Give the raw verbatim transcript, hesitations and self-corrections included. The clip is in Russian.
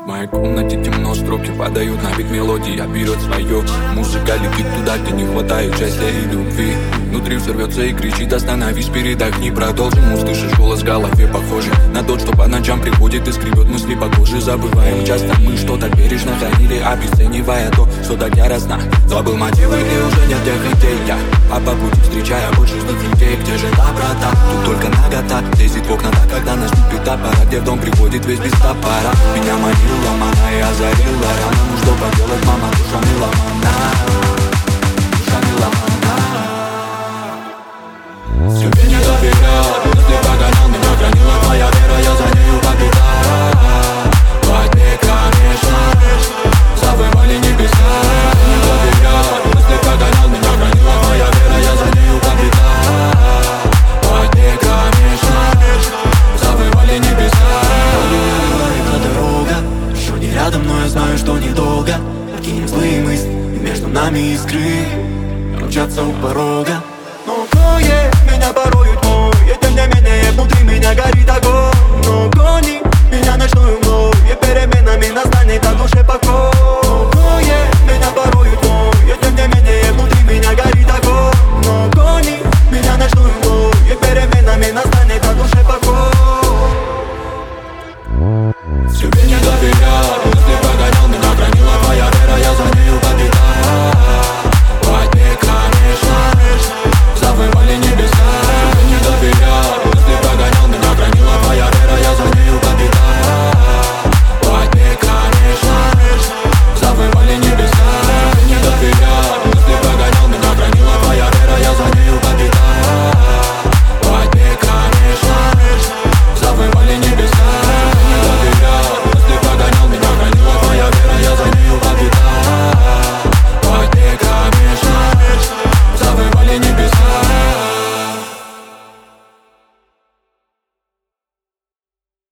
В моей комнате темно, строки падают на бит, мелодия берет свое. Музыка летит туда, где не хватает счастья и любви. Внутри взорвется и кричит: остановись, передохни, продолжим. Услышишь голос в голове, похожий на тот, что по ночам приходит и скребет мысли по коже. Забываем часто мы, что так бережно хранили, обесценивая то, что так яростно. Забыл мотивы, и уже нет тех идей. Я а по пути встречая больше злых людей. Где же доброта? Тут только нагота лезет в окна, так когда наступит та пора, где в дом приходит весь без топора. Меня манила мама и озарила рано. Ну что поделать, мама, душа меломана, душа меломана. Себе не доверял, мысли погонял, меня хранила твоя вера, я за нею побежал. Во тьме, конечно, завывали небеса. Не доверял, мысли погонял, меня хранила твоя вера, я за нею побежал. Во тьме, конечно, завывали небеса. Это дорога, еще не рядом, но я знаю, что недолго. Покинем злые мысли, и между нами искры мчатся у порога.